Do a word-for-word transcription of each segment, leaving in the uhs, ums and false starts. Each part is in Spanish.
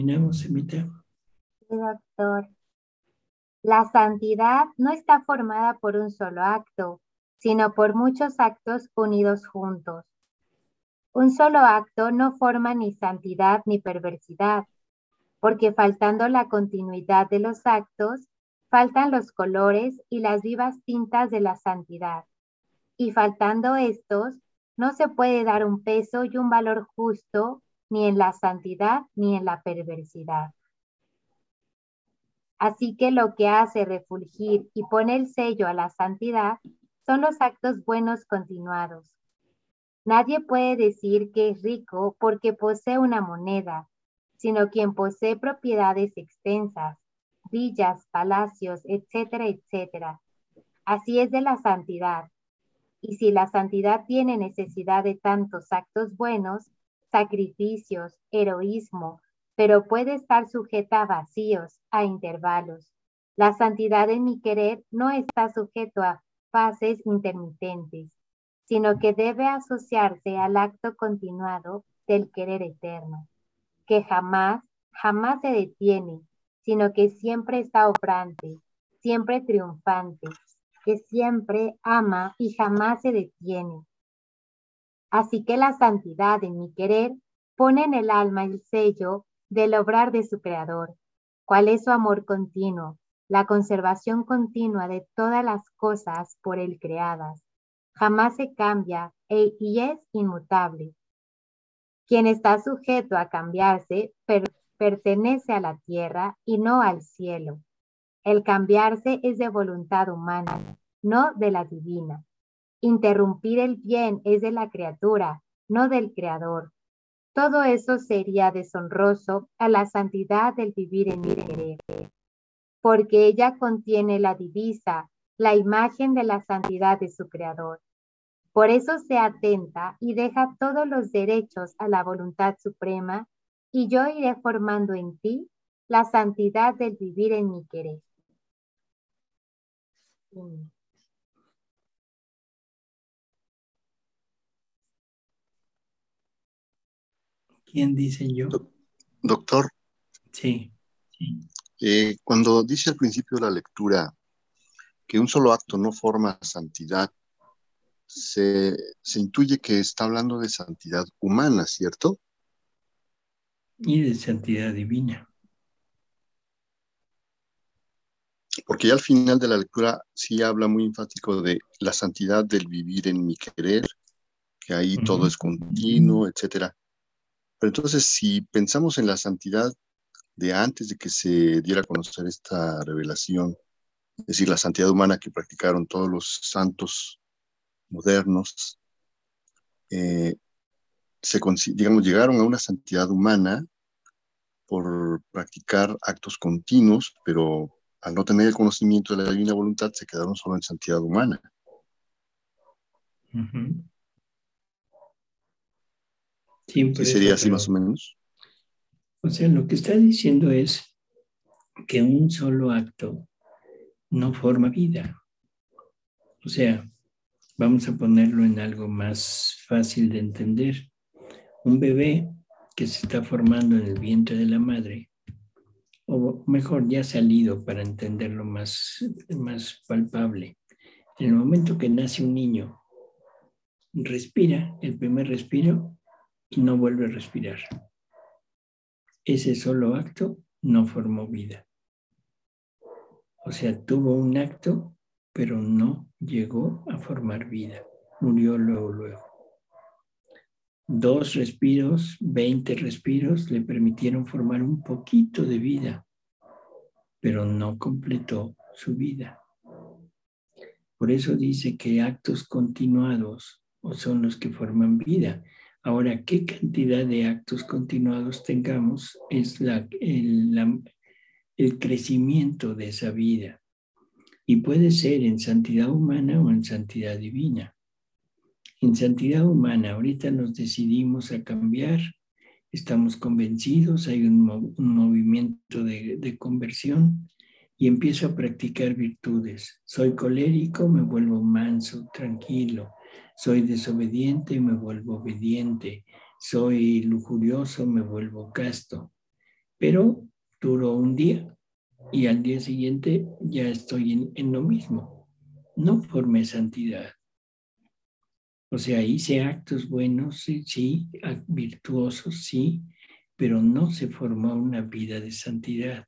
Terminamos, Emita. Sí, doctor. La santidad no está formada por un solo acto, sino por muchos actos unidos juntos. Un solo acto no forma ni santidad ni perversidad, porque faltando la continuidad de los actos, faltan los colores y las vivas tintas de la santidad. Y faltando estos, no se puede dar un peso y un valor justo ni en la santidad ni en la perversidad. Así que lo que hace refulgir y pone el sello a la santidad son los actos buenos continuados. Nadie puede decir que es rico porque posee una moneda, sino quien posee propiedades extensas, villas, palacios, etcétera, etcétera. Así es de la santidad. Y si la santidad tiene necesidad de tantos actos buenos, sacrificios, heroísmo, pero puede estar sujeta a vacíos, a intervalos. La santidad en mi querer no está sujeto a fases intermitentes, sino que debe asociarse al acto continuado del querer eterno, que jamás, jamás se detiene, sino que siempre está obrante, siempre triunfante, que siempre ama y jamás se detiene. Así que la santidad en mi querer pone en el alma el sello del obrar de su Creador, cuál es su amor continuo, la conservación continua de todas las cosas por él creadas. Jamás se cambia e, y es inmutable. Quien está sujeto a cambiarse per, pertenece a la tierra y no al cielo. El cambiarse es de voluntad humana, no de la divina. Interrumpir el bien es de la criatura, no del creador. Todo eso sería deshonroso a la santidad del vivir en mi querer, porque ella contiene la divisa, la imagen de la santidad de su creador. Por eso se atenta y deja todos los derechos a la voluntad suprema, y yo iré formando en ti la santidad del vivir en mi querer. ¿Quién dice yo? Do- Doctor, Sí. eh, cuando dice al principio de la lectura que un solo acto no forma santidad, se, se intuye que está hablando de santidad humana, ¿cierto? Y de santidad divina. Porque ya al final de la lectura sí habla muy enfático de la santidad del vivir en mi querer, que ahí Uh-huh. todo es continuo, etcétera. Pero entonces, si pensamos en la santidad de antes de que se diera a conocer esta revelación, es decir, la santidad humana que practicaron todos los santos modernos, eh, se, digamos, llegaron a una santidad humana por practicar actos continuos, pero al no tener el conocimiento de la divina voluntad, se quedaron solo en santidad humana. Uh-huh. Sí, ¿Sí por sería eso, así pero, más o menos? o sea, lo que está diciendo es que un solo acto no forma vida. O sea, vamos a ponerlo en algo más fácil de entender. Un bebé que se está formando en el vientre de la madre, o mejor, ya ha salido para entenderlo más, más palpable. En el momento que nace un niño, respira el primer respiro y no vuelve a respirar. Ese solo acto no formó vida. O sea, tuvo un acto, pero no llegó a formar vida. Murió luego, luego. Dos respiros, veinte respiros le permitieron formar un poquito de vida, pero no completó su vida. Por eso dice que actos continuados son los que forman vida. Ahora, ¿qué cantidad de actos continuados tengamos? Es la, el, la, el crecimiento de esa vida. Y puede ser en santidad humana o en santidad divina. En santidad humana, ahorita nos decidimos a cambiar, estamos convencidos, hay un, un movimiento de, de conversión y empiezo a practicar virtudes. Soy colérico, me vuelvo manso, tranquilo. Soy desobediente, me vuelvo obediente. Soy lujurioso, me vuelvo casto. pero duró un día y al día siguiente ya estoy en, en lo mismo. No formé santidad. O sea, hice actos buenos, sí, sí, virtuosos, sí, pero no se formó una vida de santidad.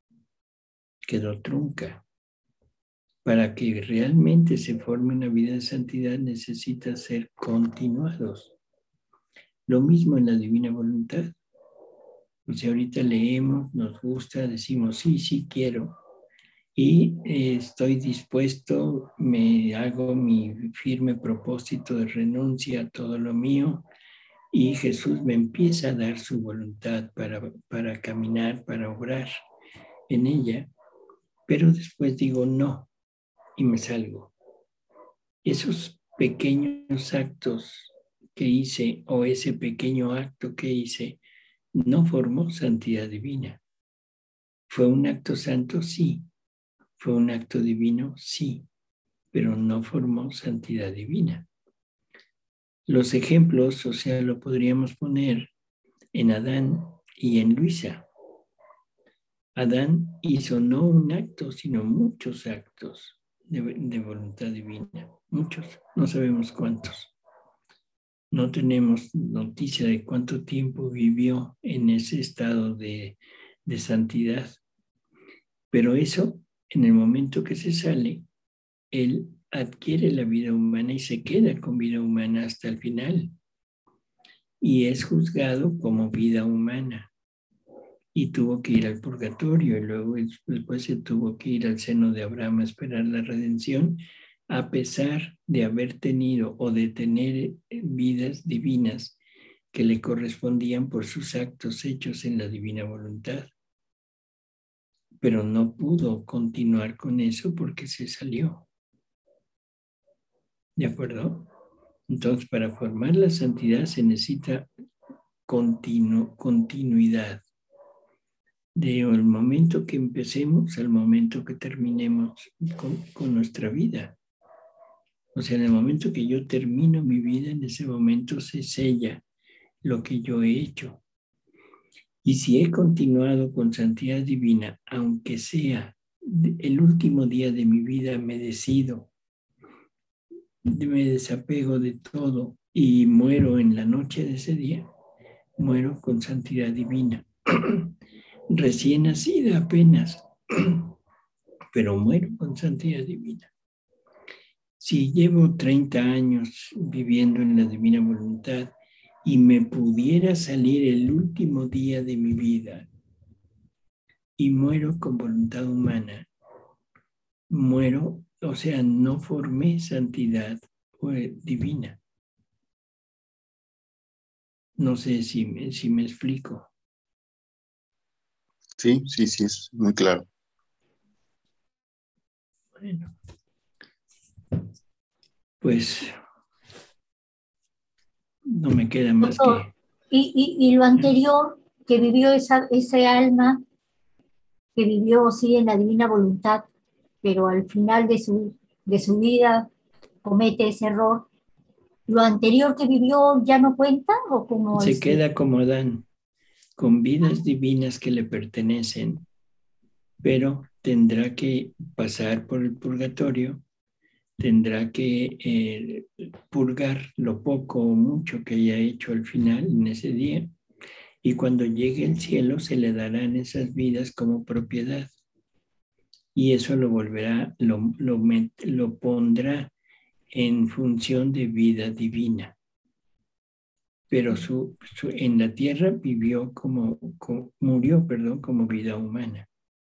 Quedó trunca. Para que realmente se forme una vida de santidad necesita ser continuados. Lo mismo en la divina voluntad. O sea, ahorita leemos, nos gusta, decimos, sí, sí quiero. Y eh, estoy dispuesto, me hago mi firme propósito de renuncia a todo lo mío y Jesús me empieza a dar su voluntad para, para caminar, para obrar en ella. Pero después digo no y me salgo. Esos pequeños actos que hice o ese pequeño acto que hice no formó santidad divina. ¿Fue un acto santo? Sí. ¿Fue un acto divino? Sí. Pero no formó santidad divina. Los ejemplos, o sea, lo podríamos poner en Adán y en Luisa. Adán hizo no un acto, sino muchos actos de, de voluntad divina. Muchos, no sabemos cuántos. No tenemos noticia de cuánto tiempo vivió en ese estado de, de santidad. Pero eso, en el momento que se sale, él adquiere la vida humana y se queda con vida humana hasta el final. Y es juzgado como vida humana. Y tuvo que ir al purgatorio y luego después se tuvo que ir al seno de Abraham a esperar la redención, a pesar de haber tenido o de tener vidas divinas que le correspondían por sus actos hechos en la divina voluntad. Pero no pudo continuar con eso porque se salió. ¿De acuerdo? Entonces, para formar la santidad se necesita continu, continuidad. Del momento que empecemos al momento que terminemos con, con nuestra vida. O sea, en el momento que yo termino mi vida, en ese momento se sella lo que yo he hecho. Y si he continuado con santidad divina, aunque sea el último día de mi vida, me decido, me desapego de todo y muero en la noche de ese día, muero con santidad divina. Recién nacida apenas, pero muero con santidad divina. Si llevo treinta años viviendo en la divina voluntad y me pudiera salir el último día de mi vida y muero con voluntad humana, muero, o sea, no formé santidad divina. No sé si me, si me explico. Sí, sí, sí, es muy claro. Bueno, pues no me queda más Doctor, que... Y, y, y lo anterior que vivió esa, ese alma, que vivió sí en la divina voluntad, pero al final de su, de su vida comete ese error, ¿lo anterior que vivió ya no cuenta o cómo Se es? queda como Adán, con vidas divinas que le pertenecen, pero tendrá que pasar por el purgatorio, tendrá que eh, purgar lo poco o mucho que haya hecho al final en ese día, y cuando llegue el cielo se le darán esas vidas como propiedad. Y eso lo volverá, lo, lo, met, lo pondrá en función de vida divina. Pero su, su, en la tierra vivió como, como, murió, perdón, como vida humana.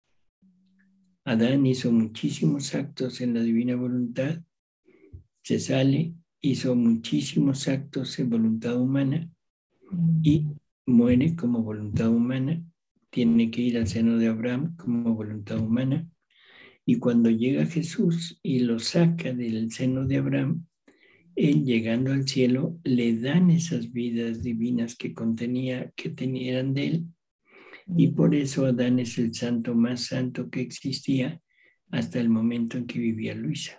Adán hizo muchísimos actos en la divina voluntad, se sale, hizo muchísimos actos en voluntad humana y muere como voluntad humana, tiene que ir al seno de Abraham como voluntad humana, y cuando llega Jesús y lo saca del seno de Abraham, él llegando al cielo le dan esas vidas divinas que contenía, que tenían de él, y por eso Adán es el santo más santo que existía hasta el momento en que vivía Luisa.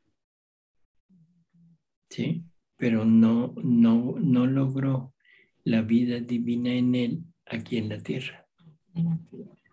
¿Sí? Pero no, no, no logró la vida divina en él aquí en la tierra. en la tierra.